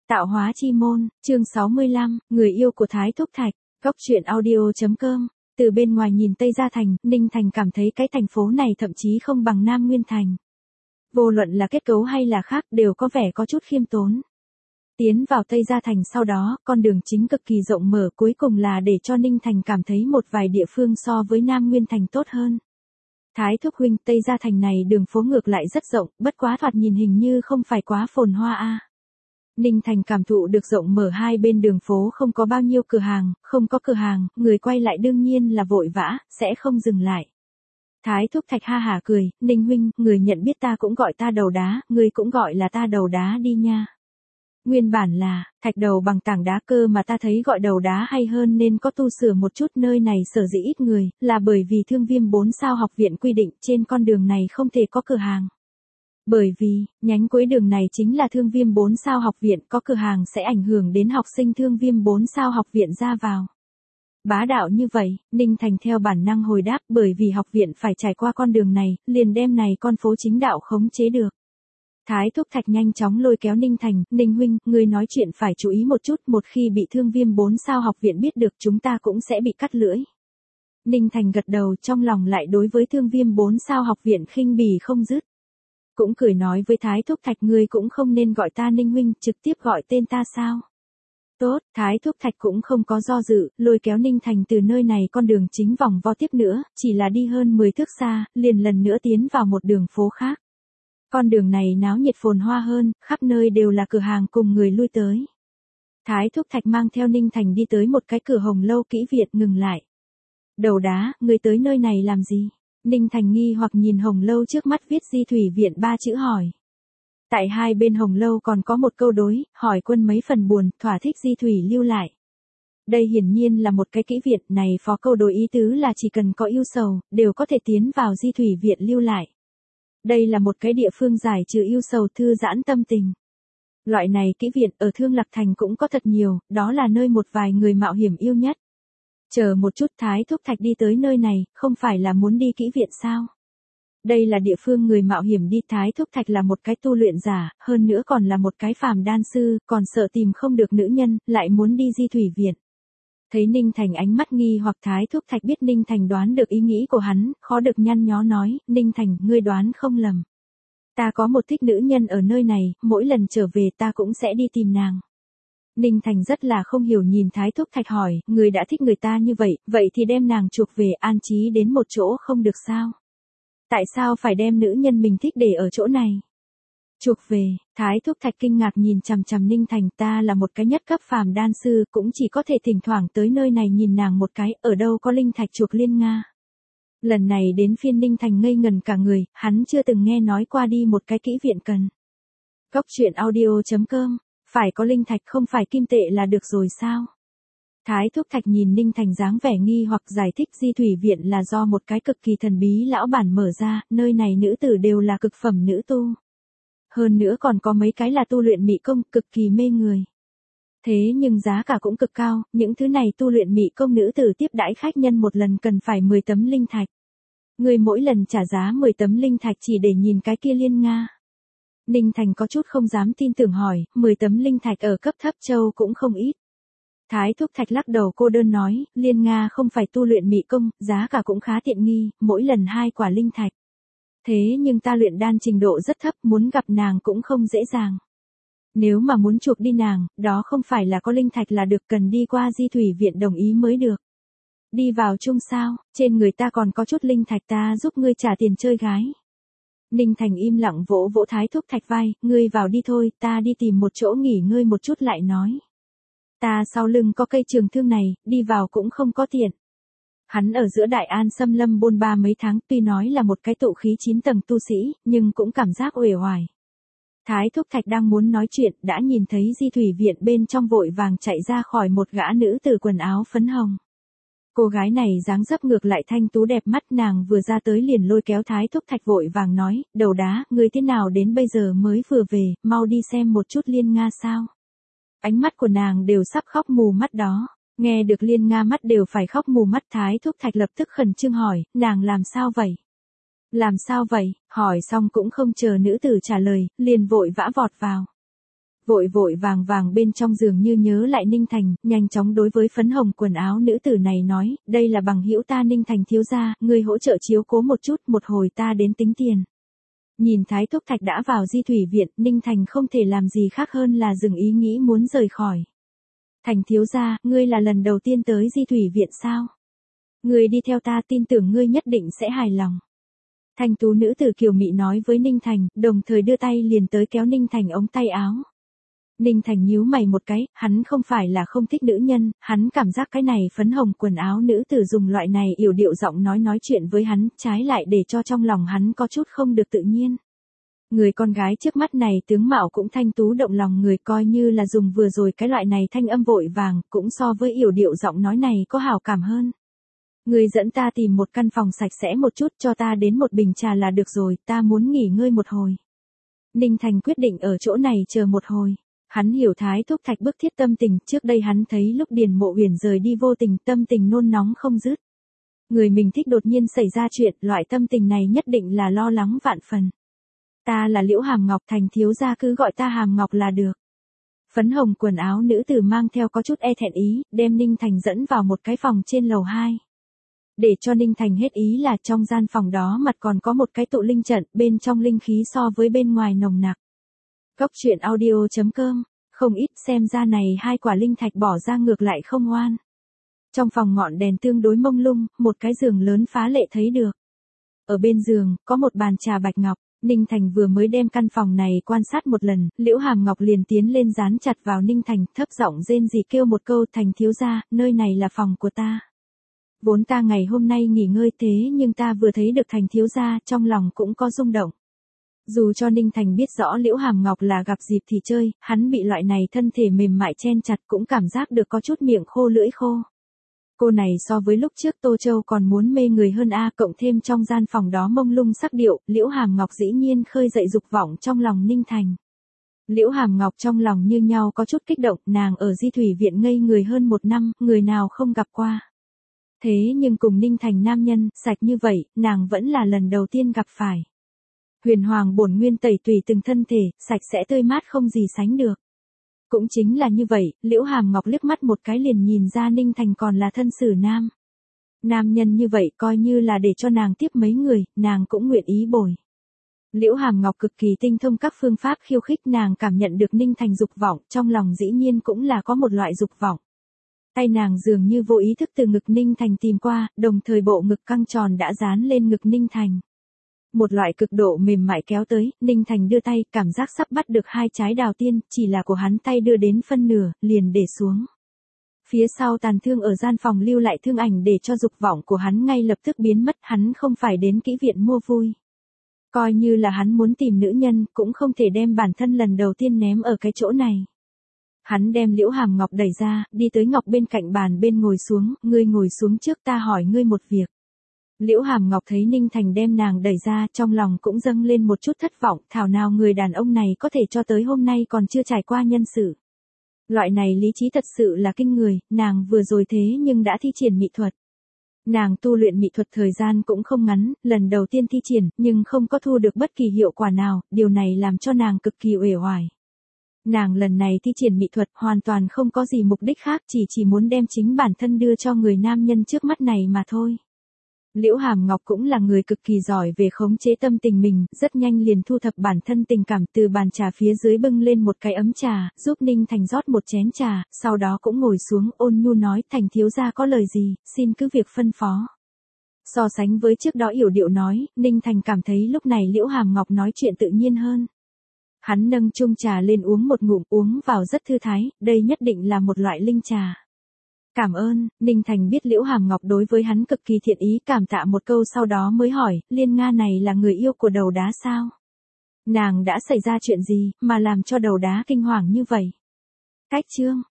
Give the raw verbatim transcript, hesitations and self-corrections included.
Tạo hóa chi môn, chương sáu mươi lăm, người yêu của Thái Thúc Thạch, góc truyện audio.com. Từ bên ngoài nhìn Tây Gia Thành, Ninh Thành cảm thấy cái thành phố này thậm chí không bằng Nam Nguyên Thành. Vô luận là kết cấu hay là khác đều có vẻ có chút khiêm tốn. Tiến vào Tây Gia Thành sau đó, con đường chính cực kỳ rộng mở, cuối cùng là để cho Ninh Thành cảm thấy một vài địa phương so với Nam Nguyên Thành tốt hơn. Thái Thúc huynh, Tây Gia Thành này đường phố ngược lại rất rộng, bất quá thoạt nhìn hình như không phải quá phồn hoa a. Ninh Thành cảm thụ được rộng mở hai bên đường phố không có bao nhiêu cửa hàng, không có cửa hàng, người quay lại đương nhiên là vội vã, sẽ không dừng lại. Thái Thúc Thạch ha hả cười, Ninh huynh, người nhận biết ta cũng gọi ta đầu đá, người cũng gọi là ta đầu đá đi nha. Nguyên bản là, thạch đầu bằng tảng đá cơ mà ta thấy gọi đầu đá hay hơn nên có tu sửa một chút. Nơi này sở dĩ ít người, là bởi vì Thương Viêm bốn sao học viện quy định trên con đường này không thể có cửa hàng. Bởi vì, nhánh cuối đường này chính là Thương Viêm bốn sao học viện, có cửa hàng sẽ ảnh hưởng đến học sinh Thương Viêm bốn sao học viện ra vào. Bá đạo như vậy, Ninh Thành theo bản năng hồi đáp, bởi vì học viện phải trải qua con đường này, liền đem này con phố chính đạo khống chế được. Thái Thúc Thạch nhanh chóng lôi kéo Ninh Thành, Ninh huynh, người nói chuyện phải chú ý một chút, một khi bị Thương Viêm bốn sao học viện biết được chúng ta cũng sẽ bị cắt lưỡi. Ninh Thành gật đầu, trong lòng lại đối với Thương Viêm bốn sao học viện khinh bỉ không dứt. Cũng cười nói với Thái Thúc Thạch, ngươi cũng không nên gọi ta Ninh huynh, trực tiếp gọi tên ta sao? Tốt, Thái Thúc Thạch cũng không có do dự, lôi kéo Ninh Thành từ nơi này con đường chính vòng vo tiếp nữa, chỉ là đi hơn mười thước xa, liền lần nữa tiến vào một đường phố khác. Con đường này náo nhiệt phồn hoa hơn, khắp nơi đều là cửa hàng cùng người lui tới. Thái Thúc Thạch mang theo Ninh Thành đi tới một cái cửa Hồng Lâu Kỹ Viện, ngừng lại. Đầu đá, người tới nơi này làm gì? Ninh Thành nghi hoặc nhìn Hồng Lâu trước mắt viết Di Thủy Viện ba chữ hỏi. Tại hai bên Hồng Lâu còn có một câu đối, hỏi quân mấy phần buồn, thỏa thích Di Thủy lưu lại. Đây hiển nhiên là một cái kỹ viện, này phó câu đối ý tứ là chỉ cần có yêu sầu, đều có thể tiến vào Di Thủy Viện lưu lại. Đây là một cái địa phương giải trừ yêu sầu, thư giãn tâm tình. Loại này kỹ viện ở Thương Lạc Thành cũng có thật nhiều, đó là nơi một vài người mạo hiểm yêu nhất. Chờ một chút, Thái Thúc Thạch đi tới nơi này, không phải là muốn đi kỹ viện sao? Đây là địa phương người mạo hiểm đi. Thái Thúc Thạch là một cái tu luyện giả, hơn nữa còn là một cái phàm đan sư, còn sợ tìm không được nữ nhân, lại muốn đi Di Thủy Viện. Thấy Ninh Thành ánh mắt nghi hoặc, Thái Thúc Thạch biết Ninh Thành đoán được ý nghĩ của hắn, khó được nhăn nhó nói, Ninh Thành, ngươi đoán không lầm. Ta có một thích nữ nhân ở nơi này, mỗi lần trở về ta cũng sẽ đi tìm nàng. Ninh Thành rất là không hiểu nhìn Thái Thúc Thạch hỏi, người đã thích người ta như vậy, vậy thì đem nàng chuộc về an trí đến một chỗ không được sao? Tại sao phải đem nữ nhân mình thích để ở chỗ này? Chuộc về, Thái Thúc Thạch kinh ngạc nhìn chằm chằm Ninh Thành, ta là một cái nhất cấp phàm đan sư, cũng chỉ có thể thỉnh thoảng tới nơi này nhìn nàng một cái, ở đâu có linh thạch chuộc liên Nga. Lần này đến phiên Ninh Thành ngây ngần cả người, hắn chưa từng nghe nói qua đi một cái kỹ viện cần. Góc truyện audio.com, phải có linh thạch không phải kim tệ là được rồi sao? Thái Thúc Thạch nhìn Ninh Thành dáng vẻ nghi hoặc giải thích Di Thủy Viện là do một cái cực kỳ thần bí lão bản mở ra, nơi này nữ tử đều là cực phẩm nữ tu. Hơn nữa còn có mấy cái là tu luyện mỹ công, cực kỳ mê người. Thế nhưng giá cả cũng cực cao, những thứ này tu luyện mỹ công nữ tử tiếp đãi khách nhân một lần cần phải mười tấm linh thạch. Người mỗi lần trả giá mười tấm linh thạch chỉ để nhìn cái kia liên Nga. Ninh Thành có chút không dám tin tưởng hỏi, mười tấm linh thạch ở cấp thấp châu cũng không ít. Thái Thúc Thạch lắc đầu cô đơn nói, liên Nga không phải tu luyện mỹ công, giá cả cũng khá tiện nghi, mỗi lần hai quả linh thạch. Thế nhưng ta luyện đan trình độ rất thấp, muốn gặp nàng cũng không dễ dàng. Nếu mà muốn chuộc đi nàng, đó không phải là có linh thạch là được, cần đi qua Di Thủy Viện đồng ý mới được. Đi vào chung sao, trên người ta còn có chút linh thạch, ta giúp ngươi trả tiền chơi gái. Ninh Thành im lặng vỗ vỗ Thái Thúc Thạch vai, ngươi vào đi thôi, ta đi tìm một chỗ nghỉ ngơi một chút lại nói. Ta sau lưng có cây trường thương này, đi vào cũng không có tiện. Hắn ở giữa Đại An xâm lâm bôn ba mấy tháng, tuy nói là một cái tụ khí chín tầng tu sĩ, nhưng cũng cảm giác uể oải. Thái Thúc Thạch đang muốn nói chuyện, đã nhìn thấy Di Thủy Viện bên trong vội vàng chạy ra khỏi một gã nữ tử quần áo phấn hồng. Cô gái này dáng dấp ngược lại thanh tú đẹp mắt, nàng vừa ra tới liền lôi kéo Thái Thúc Thạch vội vàng nói, đầu đá, người thế nào đến bây giờ mới vừa về, mau đi xem một chút liên Nga sao. Ánh mắt của nàng đều sắp khóc mù mắt đó. Nghe được liên Nga mắt đều phải khóc mù mắt, Thái Thúc Thạch lập tức khẩn trương hỏi, nàng làm sao vậy? Làm sao vậy? Hỏi xong cũng không chờ nữ tử trả lời, liền vội vã vọt vào. Vội vội vàng vàng bên trong giường như nhớ lại Ninh Thành, nhanh chóng đối với phấn hồng quần áo nữ tử này nói, đây là bằng hữu ta Ninh Thành thiếu gia, ngươi hỗ trợ chiếu cố một chút, một hồi ta đến tính tiền. Nhìn Thái Thúc Thạch đã vào Di Thủy Viện, Ninh Thành không thể làm gì khác hơn là dừng ý nghĩ muốn rời khỏi. Thành thiếu gia, ngươi là lần đầu tiên tới Di Thủy Viện sao? Ngươi đi theo ta, tin tưởng ngươi nhất định sẽ hài lòng. Thanh tú nữ tử kiều mị nói với Ninh Thành, đồng thời đưa tay liền tới kéo Ninh Thành ống tay áo. Ninh Thành nhíu mày một cái, hắn không phải là không thích nữ nhân, hắn cảm giác cái này phấn hồng quần áo nữ tử dùng loại này yểu điệu giọng nói nói chuyện với hắn, trái lại để cho trong lòng hắn có chút không được tự nhiên. Người con gái trước mắt này tướng mạo cũng thanh tú động lòng người, coi như là dùng vừa rồi cái loại này thanh âm vội vàng, cũng so với yểu điệu giọng nói này có hảo cảm hơn. Người dẫn ta tìm một căn phòng sạch sẽ một chút, cho ta đến một bình trà là được rồi, ta muốn nghỉ ngơi một hồi. Ninh Thành quyết định ở chỗ này chờ một hồi. Hắn hiểu Thái Thúc Thạch bức thiết tâm tình, trước đây hắn thấy lúc Điền Mộ Uyển rời đi vô tình, tâm tình nôn nóng không dứt. Người mình thích đột nhiên xảy ra chuyện, loại tâm tình này nhất định là lo lắng vạn phần. Ta là Liễu Hàm Ngọc, Thành thiếu gia cứ gọi ta Hàm Ngọc là được. Phấn hồng quần áo nữ tử mang theo có chút e thẹn ý, đem Ninh Thành dẫn vào một cái phòng trên lầu hai. Để cho Ninh Thành hết ý là trong gian phòng đó mặt còn có một cái tụ linh trận, bên trong linh khí so với bên ngoài nồng nặc. Cốc truyện audio chấm com, không ít xem ra này hai quả linh thạch bỏ ra ngược lại không ngoan. Trong phòng ngọn đèn tương đối mông lung, một cái giường lớn phá lệ thấy được. Ở bên giường, có một bàn trà bạch ngọc, Ninh Thành vừa mới đem căn phòng này quan sát một lần, Liễu Hàm Ngọc liền tiến lên dán chặt vào Ninh Thành, thấp giọng rên rỉ kêu một câu, Thành thiếu gia, nơi này là phòng của ta. Vốn ta ngày hôm nay nghỉ ngơi thế nhưng ta vừa thấy được Thành thiếu gia, trong lòng cũng có rung động. Dù cho Ninh Thành biết rõ Liễu Hàm Ngọc là gặp dịp thì chơi, hắn bị loại này thân thể mềm mại chen chặt cũng cảm giác được có chút miệng khô lưỡi khô. Cô này so với lúc trước Tô Châu còn muốn mê người hơn a, cộng thêm trong gian phòng đó mông lung sắc điệu, Liễu Hàm Ngọc dĩ nhiên khơi dậy dục vọng trong lòng Ninh Thành. Liễu Hàm Ngọc trong lòng như nhau có chút kích động, nàng ở Di Thủy Viện ngây người hơn một năm, người nào không gặp qua. Thế nhưng cùng Ninh Thành nam nhân, sạch như vậy, nàng vẫn là lần đầu tiên gặp phải. Huyền hoàng bổn nguyên tẩy tùy từng thân thể, sạch sẽ tươi mát không gì sánh được. Cũng chính là như vậy, Liễu Hàm Ngọc liếc mắt một cái liền nhìn ra Ninh Thành còn là thân xử nam. Nam nhân như vậy coi như là để cho nàng tiếp mấy người, nàng cũng nguyện ý bồi. Liễu Hàm Ngọc cực kỳ tinh thông các phương pháp khiêu khích, nàng cảm nhận được Ninh Thành dục vọng, trong lòng dĩ nhiên cũng là có một loại dục vọng. Tay nàng dường như vô ý thức từ ngực Ninh Thành tìm qua, đồng thời bộ ngực căng tròn đã dán lên ngực Ninh Thành. Một loại cực độ mềm mại kéo tới, Ninh Thành đưa tay, cảm giác sắp bắt được hai trái đào tiên, chỉ là của hắn tay đưa đến phân nửa, liền để xuống. Phía sau tàn thương ở gian phòng lưu lại thương ảnh để cho dục vọng của hắn ngay lập tức biến mất, hắn không phải đến kỹ viện mua vui. Coi như là hắn muốn tìm nữ nhân, cũng không thể đem bản thân lần đầu tiên ném ở cái chỗ này. Hắn đem Liễu Hàm Ngọc đẩy ra, đi tới Ngọc bên cạnh bàn bên ngồi xuống, ngươi ngồi xuống trước ta hỏi ngươi một việc. Liễu Hàm Ngọc thấy Ninh Thành đem nàng đẩy ra, trong lòng cũng dâng lên một chút thất vọng, thảo nào người đàn ông này có thể cho tới hôm nay còn chưa trải qua nhân sự. Loại này lý trí thật sự là kinh người, nàng vừa rồi thế nhưng đã thi triển mỹ thuật. Nàng tu luyện mỹ thuật thời gian cũng không ngắn, lần đầu tiên thi triển, nhưng không có thu được bất kỳ hiệu quả nào, điều này làm cho nàng cực kỳ uể oải. Nàng lần này thi triển mỹ thuật hoàn toàn không có gì mục đích khác, chỉ chỉ muốn đem chính bản thân đưa cho người nam nhân trước mắt này mà thôi. Liễu Hàm Ngọc cũng là người cực kỳ giỏi về khống chế tâm tình mình, rất nhanh liền thu thập bản thân tình cảm, từ bàn trà phía dưới bưng lên một cái ấm trà, giúp Ninh Thành rót một chén trà, sau đó cũng ngồi xuống ôn nhu nói, Thành thiếu gia có lời gì, xin cứ việc phân phó. So sánh với trước đó yểu điệu nói, Ninh Thành cảm thấy lúc này Liễu Hàm Ngọc nói chuyện tự nhiên hơn. Hắn nâng chung trà lên uống một ngụm, uống vào rất thư thái, đây nhất định là một loại linh trà. Cảm ơn, Ninh Thành biết Liễu Hàm Ngọc đối với hắn cực kỳ thiện ý, cảm tạ một câu sau đó mới hỏi, Liên Nga này là người yêu của đầu đá sao? Nàng đã xảy ra chuyện gì, mà làm cho đầu đá kinh hoàng như vậy? Cách chương